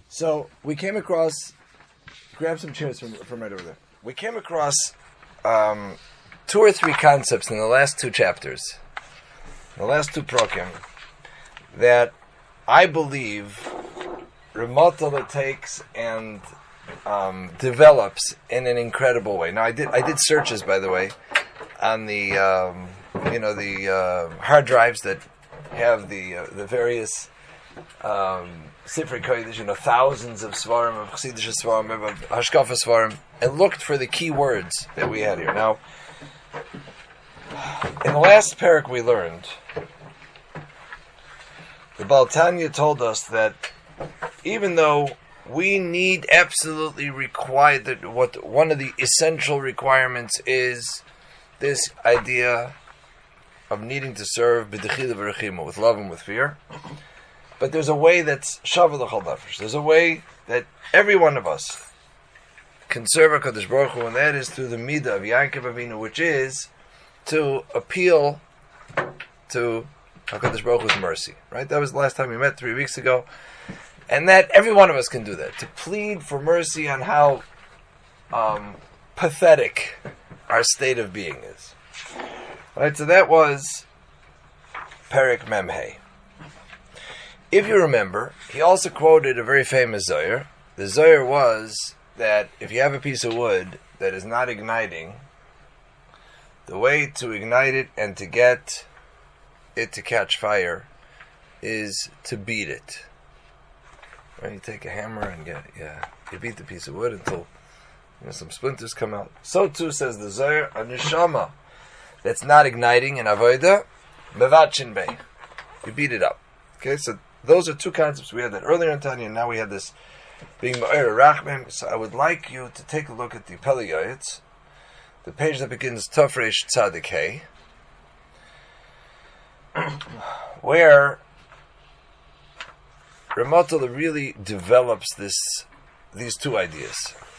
So we came across, grab some chairs from right over there. We came across two or three concepts in the last two chapters, the last two prokim, that I believe Ramotala takes and develops in an incredible way. Now I did searches, by the way, on the hard drives that have the various Sifrei Kodesh, thousands of svarim, of Chassidish svarim, of Hashkafa svarim, and looked for the key words that we had here. Now, in the last parak we learned, the Baal Tanya told us that even though we need absolutely required that what one of the essential requirements is this idea of needing to serve b'dechila v'rechima, with love and with fear. But there's a way that's shavah l'chol nefesh. There's a way that every one of us can serve HaKadosh Baruch Hu, and that is through the midah of Yaakov Avinu, which is to appeal to HaKadosh Baruch Hu's mercy. Right? That was the last time we met 3 weeks ago. And that every one of us can do that, to plead for mercy on how pathetic our state of being is. Right? So that was Perek Memhei. If you remember, he also quoted a very famous Zohar. The Zohar was that if you have a piece of wood that is not igniting, the way to ignite it and to get it to catch fire is to beat it. Right? You take a hammer and you beat the piece of wood until some splinters come out. So too says the Zohar, a neshama that's not igniting in avodah, mevachin bei. You beat it up. Okay, so those are two concepts. We had that earlier in Tanya, and now we had this being Ma'ir Rachmim. So I would like you to take a look at the Peli Yoetz, the page that begins Tafresh Tzadik Hey, where Ramotala really develops these two ideas.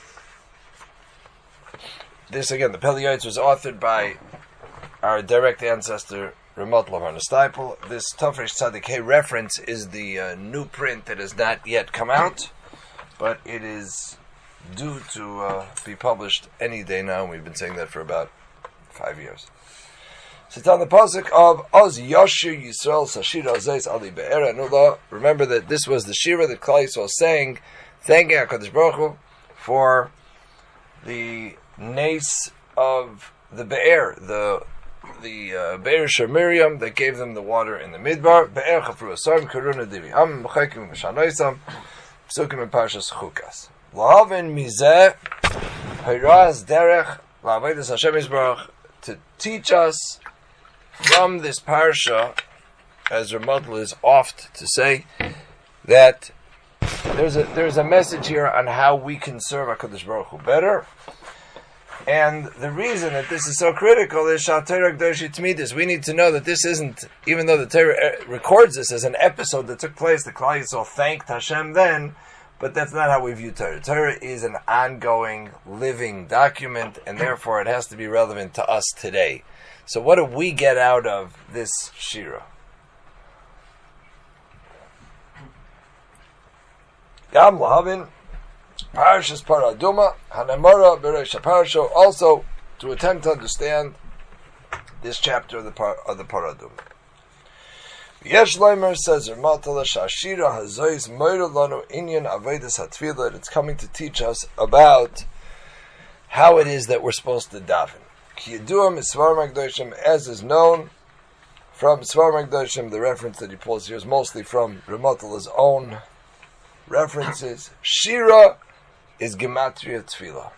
This, again, the Peli Yoetz was authored by our direct ancestor, Ramotala of Arnesteipel. This Tafresh Tzadik Hey reference is the new print that has not yet come out, but it is due to be published any day now, and we've been saying that for about 5 years. So it's on the pasuk of Oz Yashir Yisrael Sashira Zeis Ali Be'era Nula. Remember that this was the shira that Klal Yisrael sang, thanking HaKadosh Baruch Hu for the nace of the Be'er, the Be'er Shir Miriam that gave them the water in the Midbar. Be'er Chafru Asarim Karuna Divi Am M'chaikim M'shanoisam Psukim in Parshas Chukas. L'havin Mizeh Hiraz Derech L'avodas Hashem Yisbarach, to teach us from this parsha, as Ramotala is oft to say, that there's a message here on how we can serve HaKadosh Baruch Hu better. And the reason that this is so critical is Shatayrak Doshit Midas. We need to know that this isn't, even though the Torah records this as an episode that took place, the Klal Yisrael thanked Hashem then, but that's not how we view Torah. Torah is an ongoing, living document, and therefore it has to be relevant to us today. So what do we get out of this shira? Gam Lahavin, Parashas Paraduma, Hanamara Beresh Parasho, also to attempt to understand this chapter of the Paraduma. Yesh Leimer says Ramotala Shashira Hazois Moira Lanu Inyan Avedas Hatfilah. It's coming to teach us about how it is that we're supposed to daven. Ki Yeduam is Svarim HaKadoshim, as is known from Svarim HaKadoshim. The reference that he pulls here is mostly from Ramotala's own references. Shira is Gematria Tfilah.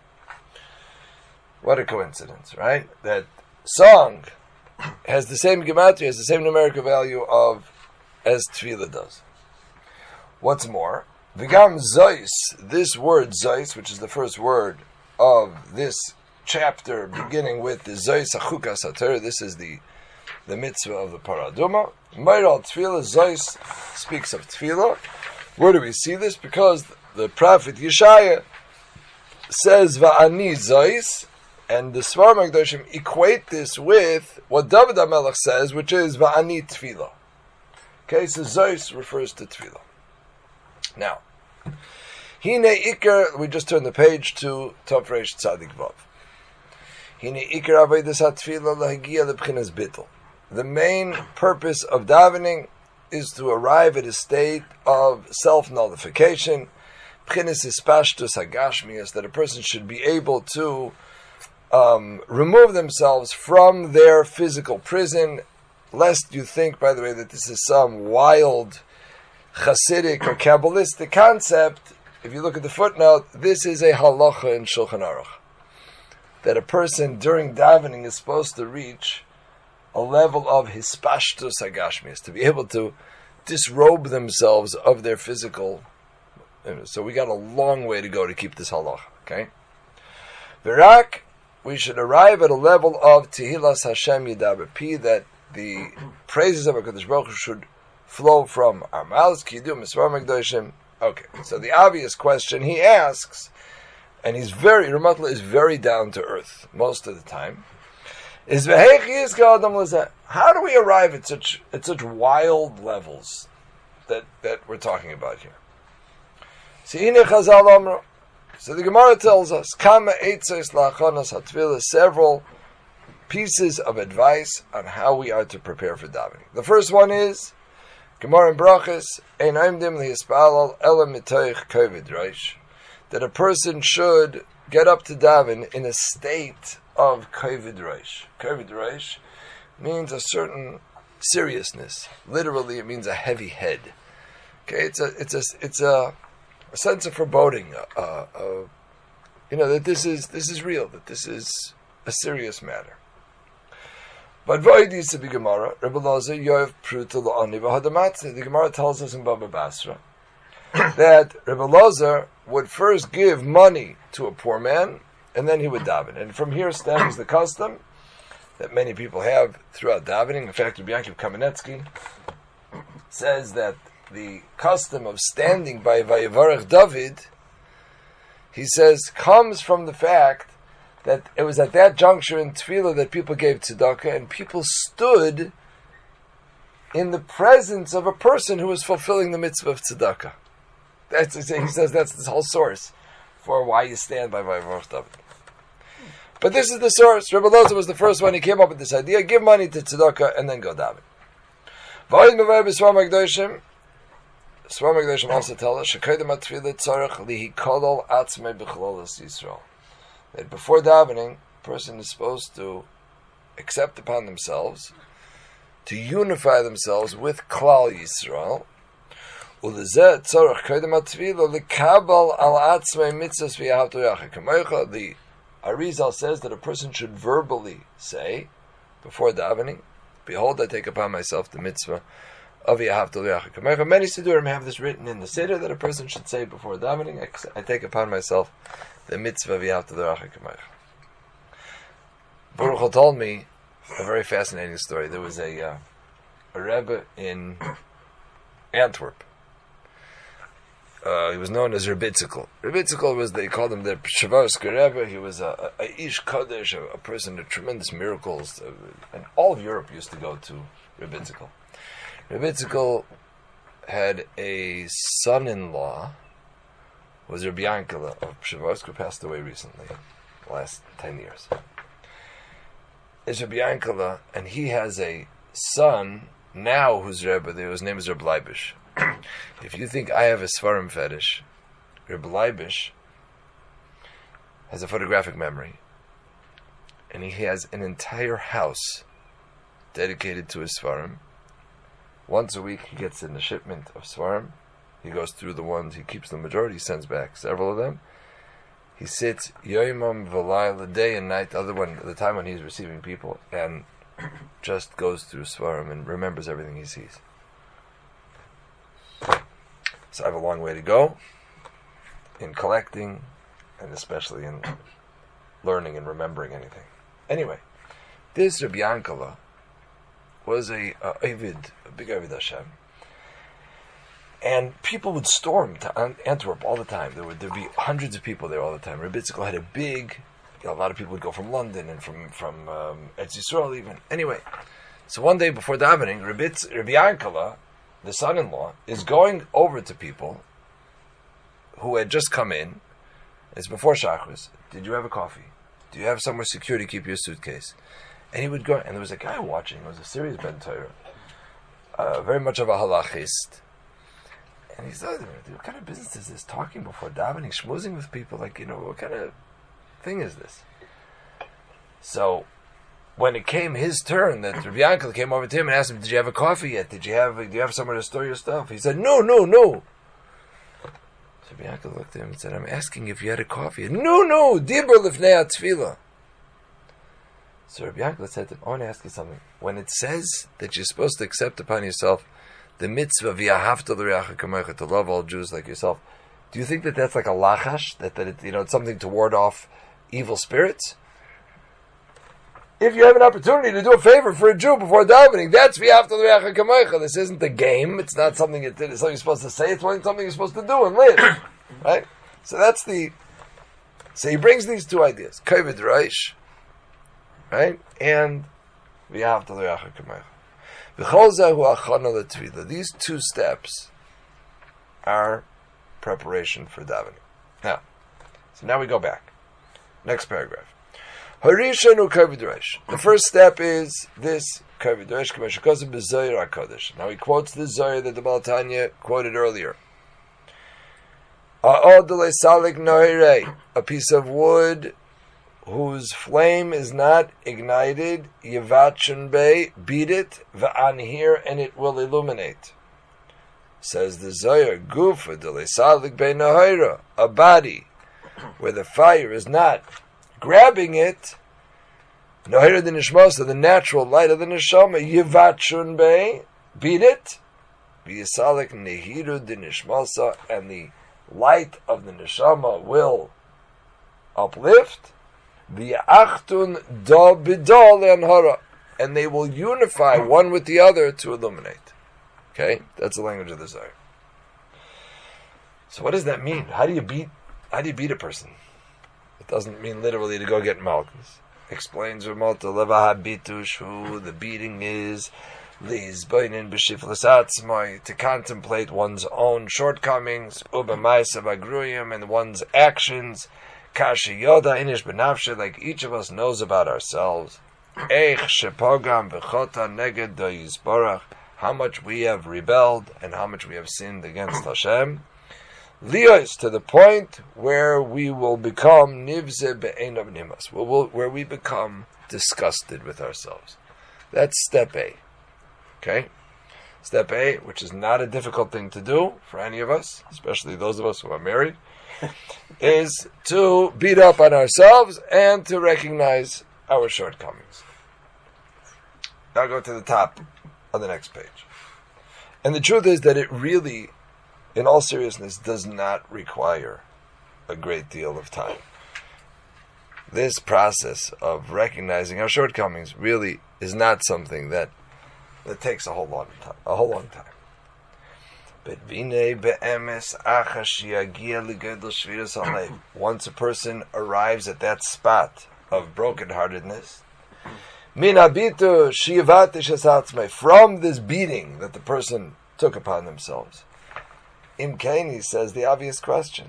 What a coincidence, right? That song has the same gematria, has the same numerical value as tefillah does. What's more, v'gam zois, this word zois, which is the first word of this chapter, beginning with the zois achukas haTorah, this is the mitzvah of the paraduma. Meiral tefillah, zois speaks of tefillah. Where do we see this? Because the prophet Yeshaya says va'ani zois, and the Svarim HaKadoshim equate this with what David HaMelech says, which is Va'ani Tefillah. Okay, so Zois refers to Tefillah. Now, Hine Iker, we just turned the page to Tov Reish Tzadik Vav. Hine Iker Avodas HaTefillah Lahagia Lebchinas Bittul. The main purpose of davening is to arrive at a state of self-nullification, Bchinas Ispashtus Hagashmias, that a person should be able to remove themselves from their physical prison, lest you think, by the way, that this is some wild Hasidic or Kabbalistic concept. If you look at the footnote, this is a halacha in Shulchan Aruch, that a person during davening is supposed to reach a level of hispashtus hagashmias, to be able to disrobe themselves of their physical. So we got a long way to go to keep this halacha. Okay, Virak, we should arrive at a level of Tehillas Hashem Yidaber Pi, that the praises of HaKadosh Baruch Hu should flow from our mouths. Kidum Misvar Megdoshim. Okay, so the obvious question he asks, and Ramatla is very down to earth most of the time, is how do we arrive at such wild levels that we're talking about here? So the Gemara tells us several pieces of advice on how we are to prepare for davening. The first one is Gemara in Brachos, that a person should get up to daven in a state of kovid reish. Kovid reish means a certain seriousness. Literally, it means a heavy head. Okay, it's a sense of foreboding. That this is real. That this is a serious matter. But Voidis to be Gemara, Rebbe Lozer Yoav Pruta La'ani V'Hadamatzi. The Gemara tells us in Baba Basra that Rebbe Lozer would first give money to a poor man, and then he would daven. And from here stems the custom that many people have throughout davening. In fact, Rabbi Yankiv Kamenetsky says that the custom of standing by Vayevarech David, he says, comes from the fact that it was at that juncture in Tefillah that people gave tzedakah, and people stood in the presence of a person who was fulfilling the mitzvah of tzedakah. He says that's the whole source for why you stand by Vayevarech David. But this is the source. Rebbe Lozer was the first one. He came up with this idea: give money to tzedakah and then go daven. Svar Megdoshim also tell us that before davening, a person is supposed to accept upon themselves to unify themselves with Klal Yisrael. The Arizal says that a person should verbally say before davening, "Behold, I take upon myself the mitzvah of Yahavtu L'Yacha Kamecha." Many Sidurim have this written in the Seder that a person should say before davening, "I take upon myself the mitzvah of Yahavtu L'Yacha Kamecha." Baruch told me a very fascinating story. There was a Rebbe in Antwerp. He was known as Rebitzikel. Rebitzikel was, they called him the Shavarska Rebbe. He was a Ish Kodesh, a person of tremendous miracles. And all of Europe used to go to Rebitzikel. Rebitzikel had a son-in-law, was Rabbi Yankala of Shavarska, who passed away recently, the last 10 years. It's Rabbi Yankala, and he has a son now who's Rebbe. His name is Reb Leibish. If you think I have a Svarim fetish, Reb Leibish has a photographic memory, and he has an entire house dedicated to his Svarim. Once a week he gets in a shipment of Svarim. He goes through the ones, he keeps the majority, he sends back several of them. He sits Yoimam V'layla, day and night, the time when he's receiving people, and just goes through Svarim and remembers everything he sees. So I have a long way to go in collecting, and especially in learning and remembering anything. Anyway, this Rabbi Yankala was a big Ovid Hashem, and people would storm to Antwerp all the time. There'd be hundreds of people there all the time. Rabbi Yitzchak had a lot of people would go from London and from Eretz Yisrael even. Anyway, so one day before davening, Rabbi Yankala, the son-in-law, is going over to people who had just come in. It's before Shachris. Did you have a coffee? Do you have somewhere secure to keep your suitcase? And he would go, and there was a guy watching. It was a serious Ben Torah, very much of a halachist. And he said, what kind of business is this? Talking before davening, schmoozing with people, like, what kind of thing is this? So, when it came his turn, that Rabbi Yankel came over to him and asked him, did you have a coffee yet? Do you have somewhere to store your stuff? He said, no. So Rabbi Yankel looked at him and said, I'm asking if you had a coffee. No, dibur lifnei atfila. So Rabbi Yankel said to him, I want to ask you something. When it says that you're supposed to accept upon yourself the mitzvah v'yahavta l'reacha kamecha, to love all Jews like yourself, do you think that that's like a lachash, that it, it's something to ward off evil spirits? If you have an opportunity to do a favor for a Jew before davening, that's v'yahavta l'reacha kamecha. This isn't a game. It's not something it's something you're supposed to say. It's something you're supposed to do and live. Right? So so he brings these two ideas, kavod reish, right, and v'yahavta l'reacha kamecha. These two steps are preparation for davening. Now we go back. Next paragraph. The first step is this kavod reish. Now he quotes the Zohar that the Baal Tanya quoted earlier. A piece of wood whose flame is not ignited, Yevachon Bey, beat it, v'anhir, and it will illuminate. Says the Zohar, Gufa d'leisalik Bey Nahira, a body where the fire is not grabbing it, Nahira the Nishmosa, the natural light of the Neshama, Yevachon Bey, beat it, v'yisalik Nehiru the Nishmosa, and the light of the Neshama will uplift, the achtun da bidal le'anhara, and they will unify one with the other to illuminate. Okay, that's the language of the Zohar. So what does that mean? How do you beat a person? It doesn't mean literally to go get malchus. Explains Ramota leva habitush, who the beating is lizbainin b'shiflas atzmai, to contemplate one's own shortcomings, ubamaisa bagruyim, and one's actions. Kashi Yoda Inish Benafshe, like each of us knows about ourselves. Eich Shepogam Bechota Neged Yisborach, how much we have rebelled and how much we have sinned against Hashem. Lios, to the point where we will become Nivze Be'enav Nimas, where we become disgusted with ourselves. That's step A. Okay? Step A, which is not a difficult thing to do for any of us, especially those of us who are married, is to beat up on ourselves and to recognize our shortcomings. Now go to the top of the next page. And the truth is that it really, in all seriousness, does not require a great deal of time. This process of recognizing our shortcomings really is not something that takes a whole long time. But once a person arrives at that spot of brokenheartedness, from this beating that the person took upon themselves, Imkain, he says the obvious question: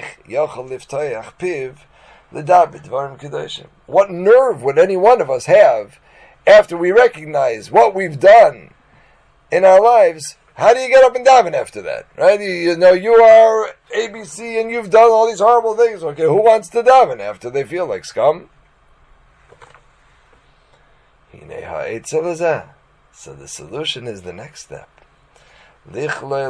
what nerve would any one of us have after we recognize what we've done in our lives? How do you get up and daven after that? Right? You are ABC and you've done all these horrible things. Okay, who wants to daven after they feel like scum? So the solution is the next step. I'm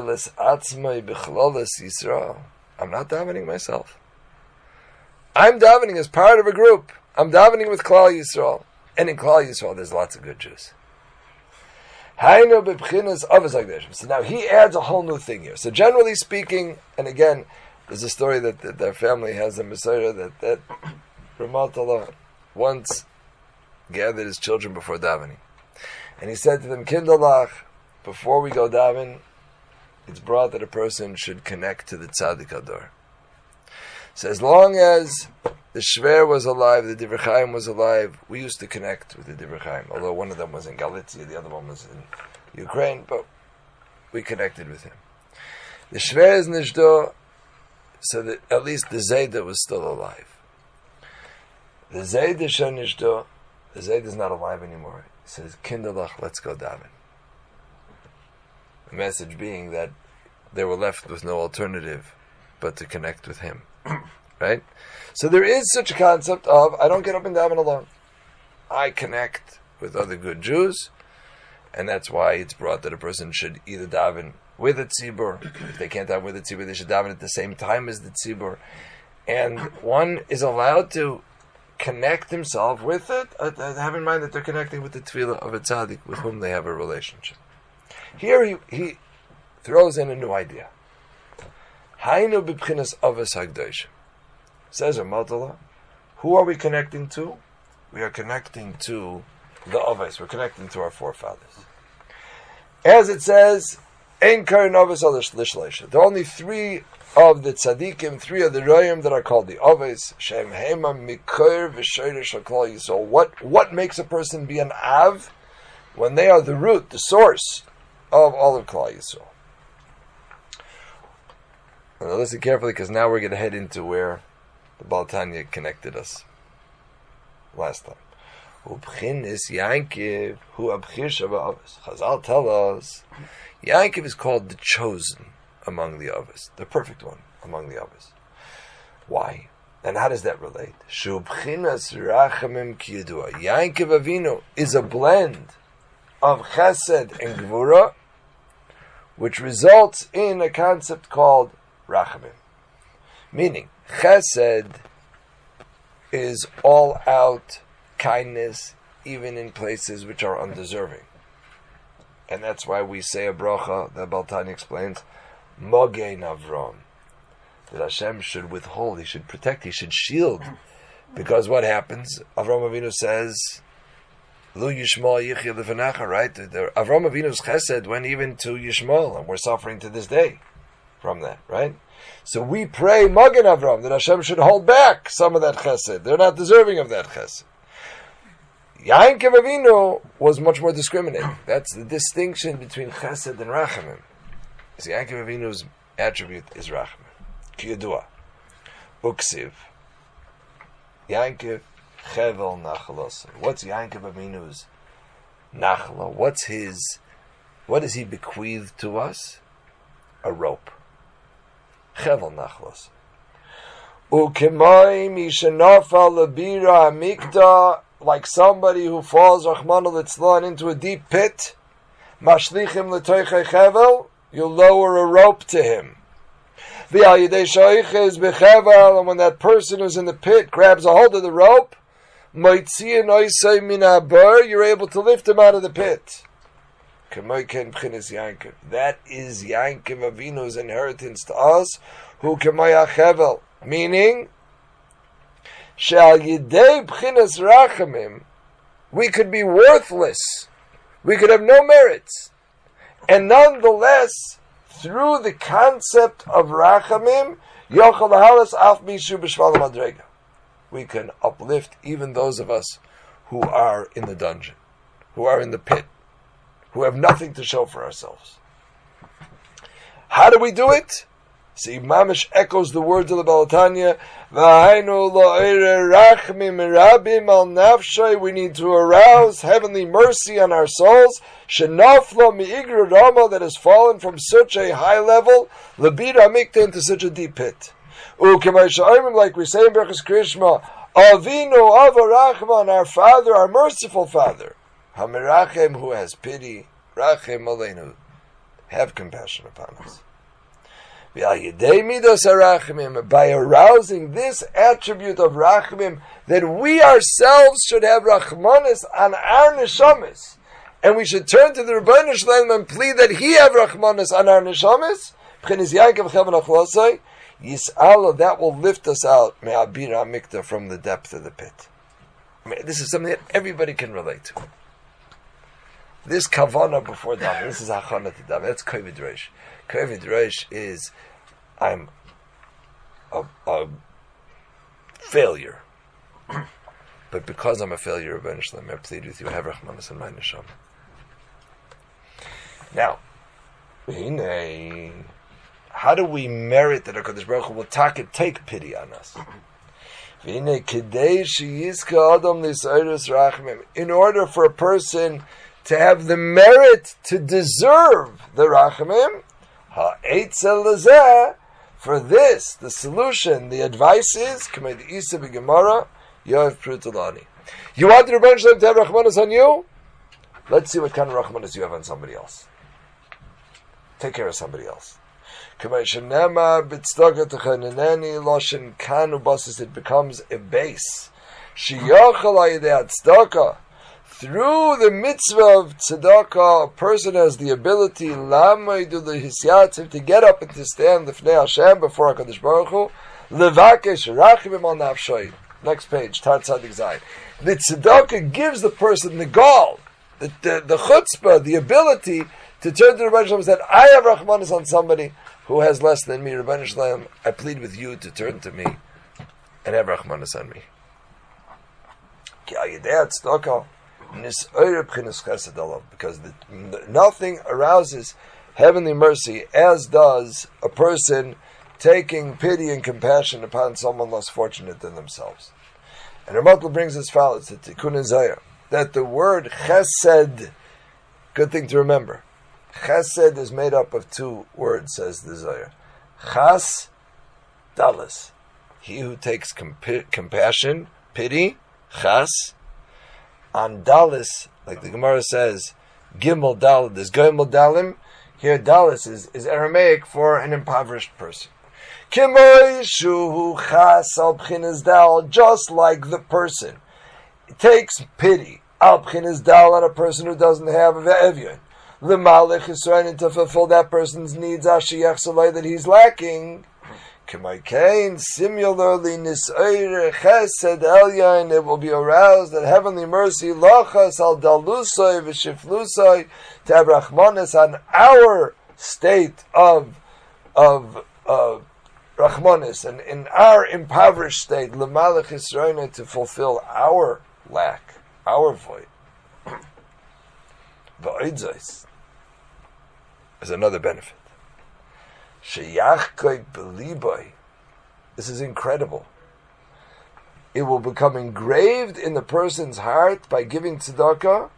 not davening myself. I'm davening as part of a group. I'm davening with Klal Yisrael. And in Klal Yisrael there's lots of good Jews. So now he adds a whole new thing here. So generally speaking, and again, there's a story that their family has in Messiah that Ramatullah once gathered his children before davening. And he said to them, Kindalach, before we go daven, it's brought that a person should connect to the Tzaddik Ador. So as long as the Shver was alive, the Divrei Chaim was alive, we used to connect with the Divrei Chaim, although one of them was in Galicia, the other one was in Ukraine, but we connected with him. The Shver is Nishdo, so that at least the Zayda was still alive. The Zayda Shanishdo, the Zayda is not alive anymore. He says, Kindalach, let's go daven. The message being that they were left with no alternative but to connect with him. Right? So there is such a concept of, I don't get up and daven alone. I connect with other good Jews, and that's why it's brought that a person should either daven with a tzibur. If they can't daven with a tzibur, they should daven at the same time as the tzibur. And one is allowed to connect himself with it, have in mind that they're connecting with the tefillah of a tzaddik with whom they have a relationship. Here he throws in a new idea. Hainu b'bchinas avos hagdoshim. Says Ramatullah, who are we connecting to? We are connecting to the avos. We're connecting to our forefathers. As it says, Ein karin avos al lishleisha. There are only three of the tzaddikim, three of the royim that are called the avos. Shem hema mikor v'shoyrish l'klal Yisrael. What makes a person be an av? When they are the root, the source of all of Klal Yisrael. Now listen carefully, because now we're going to head into where the Baal Tanya connected us last time. Ubchinis Yankiv hu abchir shabavos. Chazal tell us Yankiv is called the chosen among the avos, the perfect one among the avos. Why? And how does that relate? Shubchinas rachamim ki yedua. Yankiv Avinu is a blend of chesed and gvura, which results in a concept called rachamim. Meaning, chesed is all out kindness, even in places which are undeserving. And that's why we say a bracha, that Baal Tanya explains, Mogein Avram, that Hashem should withhold, He should protect, He should shield. Because what happens? Avram Avinu says, Lu Yishmael Yichya Lefanecha, right? Avram Avinu's chesed went even to Yishmael, and we're suffering to this day from that, right? So we pray Magen Avram that Hashem should hold back some of that chesed. They're not deserving of that chesed. Yaakov Avinu was much more discriminating. That's the distinction between chesed and rachamim. So Yaakov Avinu's attribute is rachamim. Ki yadua. Uksiv. Yaakov Chevel Nachalos. What's Yaakov Avinu's nachla? What does he bequeath to us? A rope. Chevel Nachalos. Ukemai mishanafa lebira amikda, like somebody who falls Rachmana litzlan into a deep pit. Mashlichim letoichei chevel, you lower a rope to him. And when that person who's in the pit grabs a hold of the rope, you're able to lift him out of the pit. That is Yaakov Avinu's inheritance to us, who chevel, meaning we could be worthless, we could have no merits, and nonetheless, through the concept of rachamim, we can uplift even those of us who are in the dungeon, who are in the pit, who have nothing to show for ourselves. How do we do it? See, Mamish echoes the words of the Baal Tanya. We need to arouse heavenly mercy on our souls. That has fallen from such a high level, into such a deep pit. Like we say in Berachos Krishma, Avinu Avarachman, our Father, our merciful Father, Hamirachem, who has pity, Rachem Aleinu, have compassion upon us. By arousing this attribute of Rachamim, that we ourselves should have Rachmanis on our neshamis, and we should turn to the Rebbeinu Shalom and plead that He have Rachmanis on our neshamis. Yis'ala, that will lift us out me'abira mikta, from the depth of the pit. I mean, this is something that everybody can relate to. This kavana before daven, this is hachana to daven. That's kovid reish. Kovid reish is, I'm a failure, but because I'm a failure, eventually I plead with you, have rachmanis in my neshama. Now, How do we merit that HaKadosh Baruch Hu will take pity on us? In order for a person to have the merit to deserve the Rachamim, for this, the solution, the advice is, you want the Rebbeinu Shalom to have Rachmanis on you? Let's see what kind of Rachmanis you have on somebody else. Take care of somebody else. It becomes a base. Through the mitzvah of tzedakah, a person has the ability to get up and to stand before HaKadosh Baruch Hu. Next page, Tar Tzadik Zayin. The tzedakah gives the person the gall, the chutzpah, the ability to turn to the Rebbeinu Shalom and say, I have Rachmanis on somebody who has less than me. Rebbeinu Shalom, I plead with you to turn to me and have Rachmanis on me. Because nothing arouses heavenly mercy as does a person taking pity and compassion upon someone less fortunate than themselves. And Ramatla brings as follows to Tikkun Zayah, that the word chesed, good thing to remember, chesed is made up of two words, says the Zayah. Chas, dalas, he who takes compassion, pity, chas. On dalis, like the Gemara says, gimel dal, there's gimel dalim. Here dalis is Aramaic for an impoverished person. Just like the person takes pity al b'chinas dal on a person who doesn't have a ve'evyon. The malach is trying to fulfill that person's needs that he's lacking. Similarly, it will be aroused that heavenly mercy lachas al dalusai v'shiflusai to have rachmanis on our state of rachmanis and in our impoverished state l'malach Yisrael to fulfill our lack, our void. V'oidzos is another benefit. This is incredible. It will become engraved in the person's heart by giving tzedakah.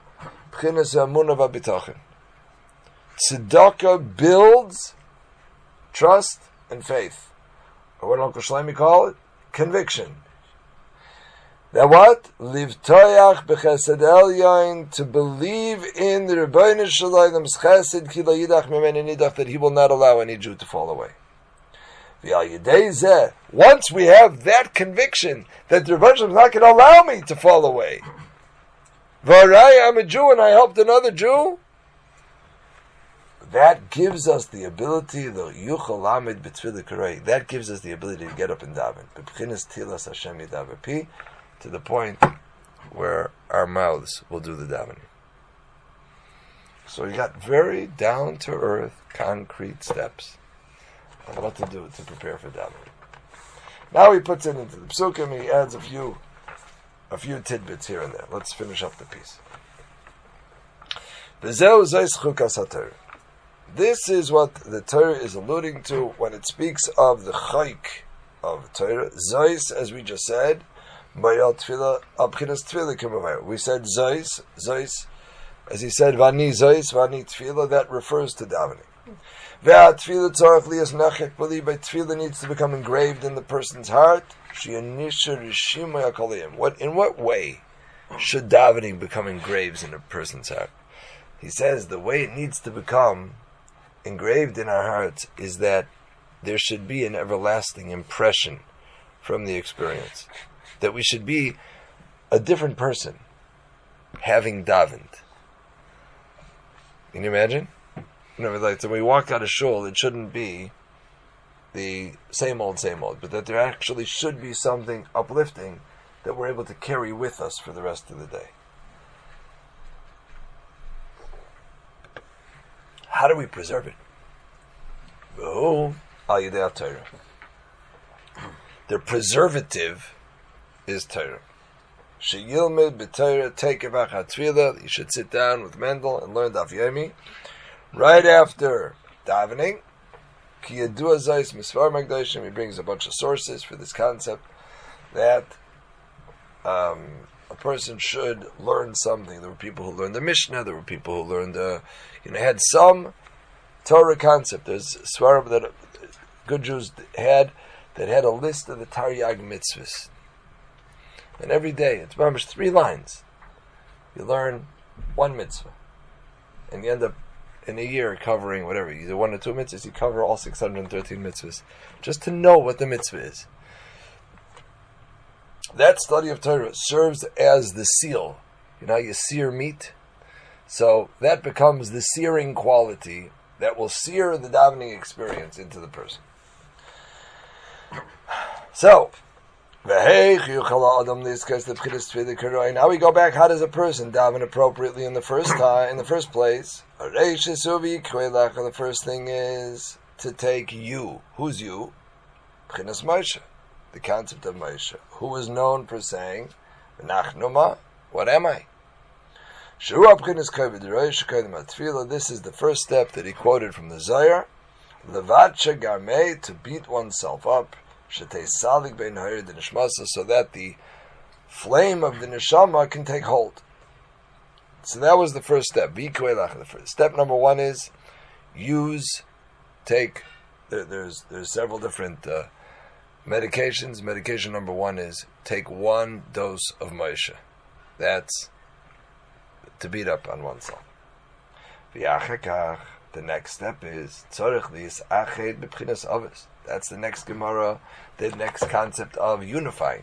Tzedakah builds trust and faith. Or what Uncle Shlomi call it? Conviction. That what? Livtoyach b'chesed elyon, to believe in the Rebbeinu Shalom's chesed ki lo yidach mimeni nidach, that he will not allow any Jew to fall away. Once we have that conviction that the Rebbeinu Shalom is not going to allow me to fall away, Varai, I'm a Jew and I helped another Jew, that gives us the ability, that gives us the ability to get up and daven. To the point where our mouths will do the davening. So we got very down-to-earth, concrete steps of what to do to prepare for davening. Now he puts it into the psukim, he adds a few tidbits here and there. Let's finish up the piece. This is what the Torah is alluding to when it speaks of the chayk of Torah. Zois, as we just said, we said Zois, as he said, Vani Zois, Vani Tefillah, that refers to davening. Tefillah needs to become engraved in the person's heart. In what way should davening become engraved in a person's heart? He says the way it needs to become engraved in our hearts is that there should be an everlasting impression from the experience. That we should be a different person having davened. Can you imagine? Like when we walk out of shul, it shouldn't be the same old, but that there actually should be something uplifting that we're able to carry with us for the rest of the day. How do we preserve it? The preservative is Torah. Sheyilmed b'Torah tekevach hatfila. You should sit down with Mendel and learn Daf Yomi right after davening. Ki yadua zayis misvar magdashim. He brings a bunch of sources for this concept that a person should learn something. There were people who learned the Mishnah. There were people who learned had some Torah concept. There's svarim that good Jews had that had a list of the Taryag mitzvahs. And every day, it's almost 3 lines. You learn 1 mitzvah. And you end up in a year covering whatever, either 1 or 2 mitzvahs, you cover all 613 mitzvahs. Just to know what the mitzvah is. That study of Torah serves as the seal. You know how you sear meat? So that becomes the searing quality that will sear the davening experience into the person. So, now we go back. How does a person daven appropriately in the first place? The first thing is to take you. Who's you? B'chinas Moshe, the concept of Moshe, who was known for saying, "V'nachnuma, what am I?" This is the first step that he quoted from the Zohar. Levatsha garmei, to beat oneself up, shetei salig bein ha'ir de nishmasa, so that the flame of the neshama can take hold. So that was the first step. Step number 1 is there's several different medications. Medication number 1 is take 1 dose of Moshe. That's to beat up on oneself. The next step is that's the next Gemara, the next concept of unifying.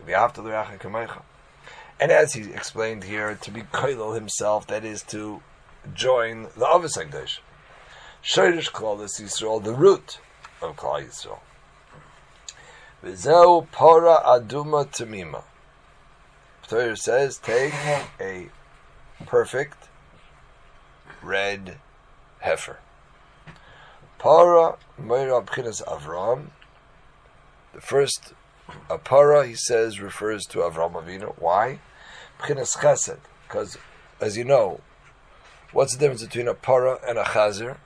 And as he explained here, to be koilel himself, that is to join the Avos Hagdosh. Shoresh Klal Yisrael, the root of Klal Yisrael. V'zeu para aduma tamima. Torah says, take a perfect red heifer. Para meira b'chinas Avram. The first para, he says, refers to Avram Avinu. Why? B'chinas chesed. Because, as you know, what's the difference between a para and a chazer?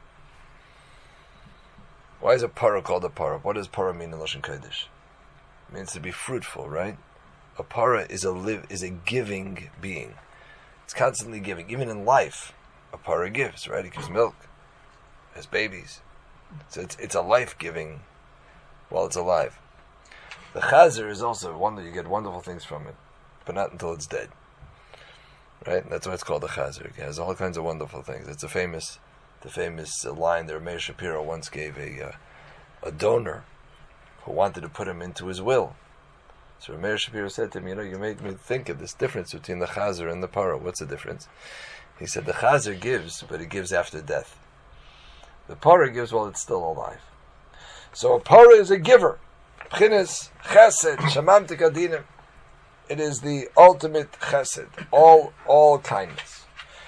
Why is a para called a para? What does para mean in Lashon Kodesh? It means to be fruitful, right? A para is a giving being. It's constantly giving. Even in life, a para gives, right? It gives milk, has babies. So it's a life-giving while it's alive. The chazer is also one that you get wonderful things from it, but not until it's dead. Right? That's why it's called a chazer. It has all kinds of wonderful things. It's the famous line that Meir Shapiro once gave a donor who wanted to put him into his will. So Meir Shapiro said to him, you made me think of this difference between the chazer and the para. What's the difference? He said, the chazer gives, but it gives after death. The para gives while it's still alive. So a para is a giver. B'chinas chesed, shamamtik adinim. It is the ultimate chesed, all kindness.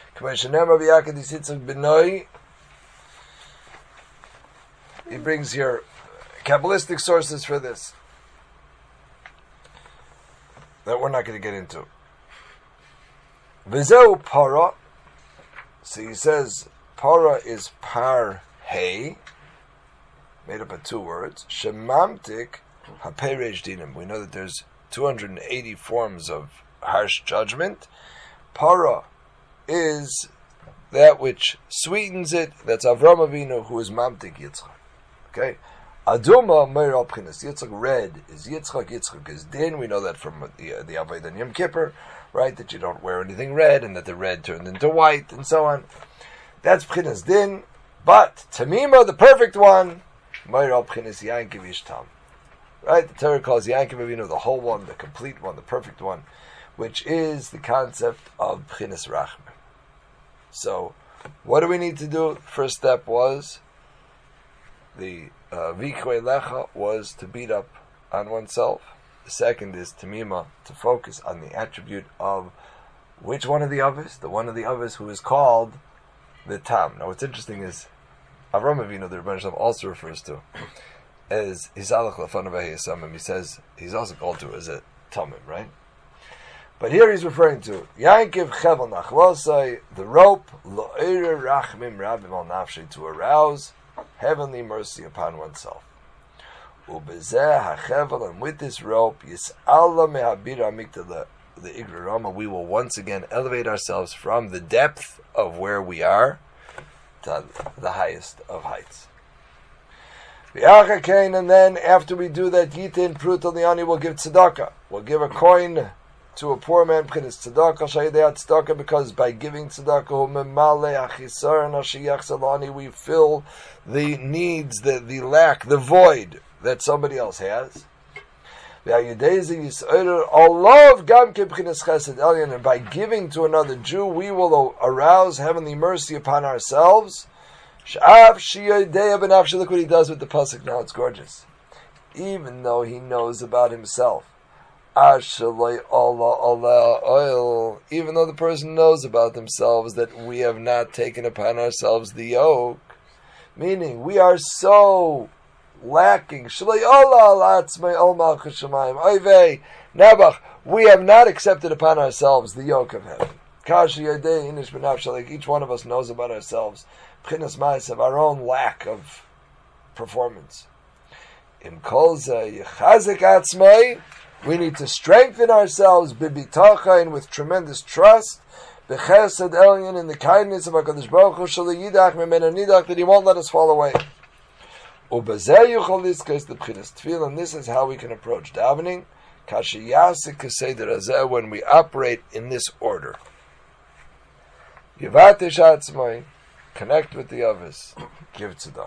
He brings here Kabbalistic sources for this that we're not going to get into. V'zeu para. So he says para is par hey, made up of 2 words. Shemamtik haperej dinim. We know that there's 280 forms of harsh judgment. Para is that which sweetens it. That's Avram Avinu, who is Mamtik Yitzchak. Okay? Aduma Meir B'chinas Yitzchak. Red is Yitzchak. Yitzchak is Din. We know that from the Avodah on Yom Kippur, right? That you don't wear anything red, and that the red turned into white, and so on. That's B'chinas Din. But Tamima, the perfect one, Meir B'chinas Yankiv Ishtam. Right? The Torah calls Yankiv Avinu the whole one, the complete one, the perfect one, which is the concept of B'chinas Rachman. So, what do we need to do? First step was the Vikwe Lecha was to beat up on oneself. The second is Tamima, to focus on the attribute of which one of the others? The one of the others who is called the Tam. Now, what's interesting is Avram Avinu, the Rebbeinu Shalom also refers to as Hisalach Lafanav Hayasamim. He says he's also called to as a Tamim, right? But here he's referring to Yankiv Chevel Nachlosai, the rope, Lo'ere Rachmim Rabim Al Nafshi, to arouse heavenly mercy upon oneself. And with this rope, we will once again elevate ourselves from the depth of where we are to the highest of heights. And then after we do that, Yitin Pruta Liani will give tzedakah. We'll give a coin to a poor man, because by giving tzedakah, we fill the needs, the lack, the void that somebody else has. And by giving to another Jew, we will arouse heavenly mercy upon ourselves. Look what he does with the pasuk now, it's gorgeous. Even though he knows about himself. Even though the person knows about themselves that we have not taken upon ourselves the yoke, meaning we are so lacking. We have not accepted upon ourselves the yoke of heaven. Like each one of us knows about ourselves, of our own lack of performance. We need to strengthen ourselves bibitachain with tremendous trust, bechesed elyon in the kindness of HaKadosh Baruch Hu yidach memena nidach, that He won't let us fall away. Ubazeh yuchol liskos the b'chinas tefillah, and this is how we can approach davening. Kashiyasik kaseder hazeh, when we operate in this order. Yivatesh atzmai, connect with the others, give tzedakah.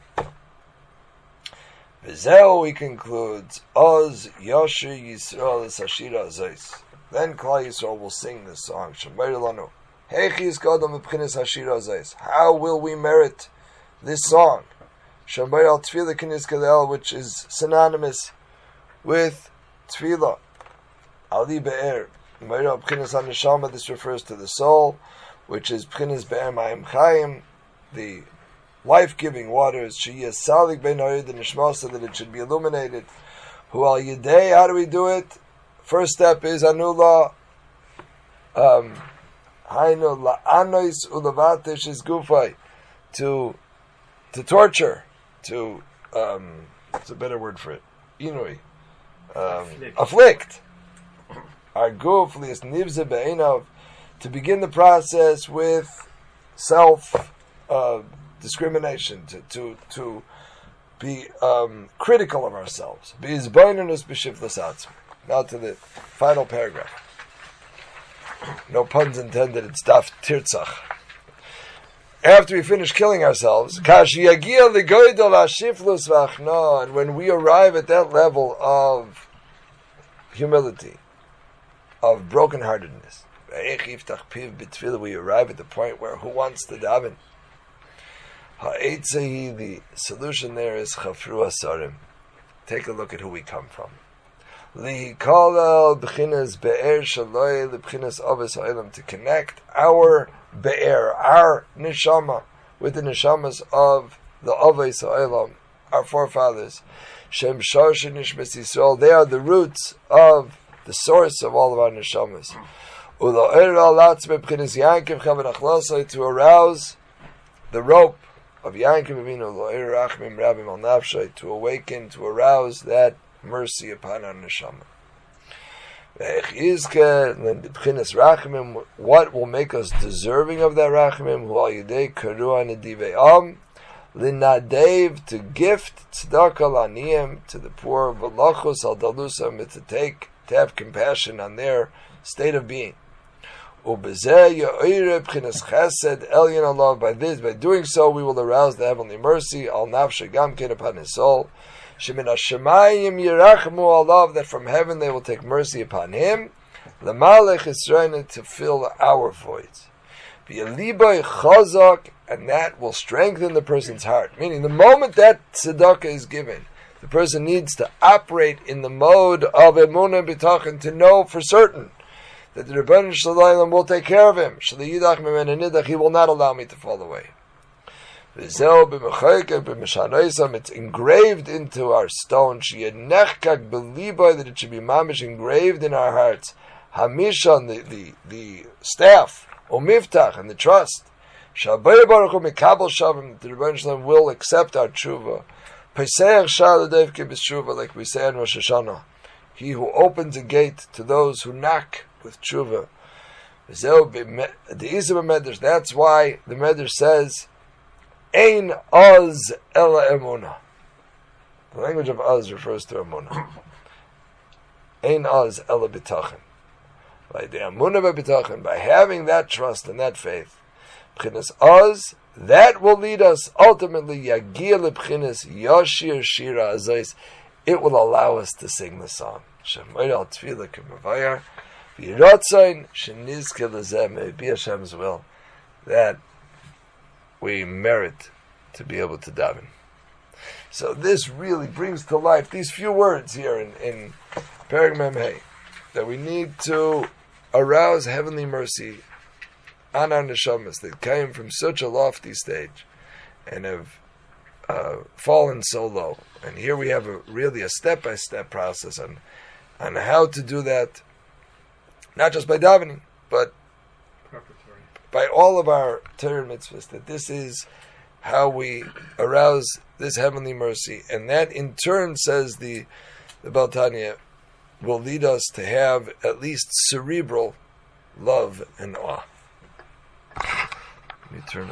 V'zeh, he concludes, Oz Yosher Yisrael es Hashira Azos. Then Klal Yisrael will sing this song. Shemayr lanu, Heichi Yiskodam B'chinas Hashira Azos. How will we merit this song? Shemayr al Tefillah Kinis Kadel, which is synonymous with Tefillah. Ali Be'er. Shemayr al B'chinas HaNeshama, this refers to the soul, which is B'chinas Be'er Ma'im Chaim, the life-giving waters, salik ben the nishma, so that it should be illuminated. Hu al yidei, how do we do it? First step is anula, hainu la'anois ulavatesh is gufay, to torture, to it's a better word for it, inui, afflict. Our guf lias nivze be'einav, to begin the process with self discrimination, to be critical of ourselves. Now to the final paragraph. No puns intended, it's daf tirtzach. After we finish killing ourselves, and when we arrive at that level of humility, of brokenheartedness, we arrive at the point where who wants to daven? The solution there is chafru asarim. Take a look at who we come from. To connect our be'er, our neshama, with the neshamas of the Avos Ha'olam, our forefathers. Shem Shosh Nishmas Yisrael, they are the roots of the source of all of our neshamas. To arouse the rope of Yankim Avinu, to awaken, to arouse that mercy upon our neshama. What will make us deserving of that rachamim? To gift tzedakah laniyim, to the poor, v'lachos al dalusam, to have compassion on their state of being. By this, by doing so, we will arouse the heavenly mercy al nafshe gamkin, upon his soul. That from heaven they will take mercy upon him. To fill our voids. And that will strengthen the person's heart. Meaning, the moment that tzedakah is given, the person needs to operate in the mode of emunah b'tachin, to know for certain that the Rebbeinu Shalom will take care of him. He will not allow me to fall away. It's engraved into our stone, that it should be mamish engraved in our hearts. Hamishan, the staff, umiftach, and the trust. Shabbai Baruch Hu Mikabel Shavim, the Rebbeinu Shalom will accept our tshuva. Peseach Sha'al Devke B'tshuva, like we say in Rosh Hashanah. He who opens a gate to those who knock with tshuva. That's why the Medrash says, Ein Oz Ela Emunah. The language of Oz refers to Emunah. Ein Oz Ela B'tachin. By the Emunah B'tachin, by having that trust and that faith, B'chinas Oz, that will lead us ultimately, Yagia L'B'chinas Yoshir Shira Azais. It will allow us to sing the song. Shemoyed al Tefillah K'mavayar. V'yirotzayin shenizke l'zeh, may it be Hashem's will that we merit to be able to daven. So this really brings to life these few words here in Perek Mem Hey, that we need to arouse heavenly mercy on our neshamas that came from such a lofty stage and have fallen so low. And here we have really a step-by-step process on how to do that. Not just by davening, but by all of our Torah mitzvahs, that this is how we arouse this heavenly mercy, and that in turn, says the Baal Tanya, will lead us to have at least cerebral love and awe. Let me turn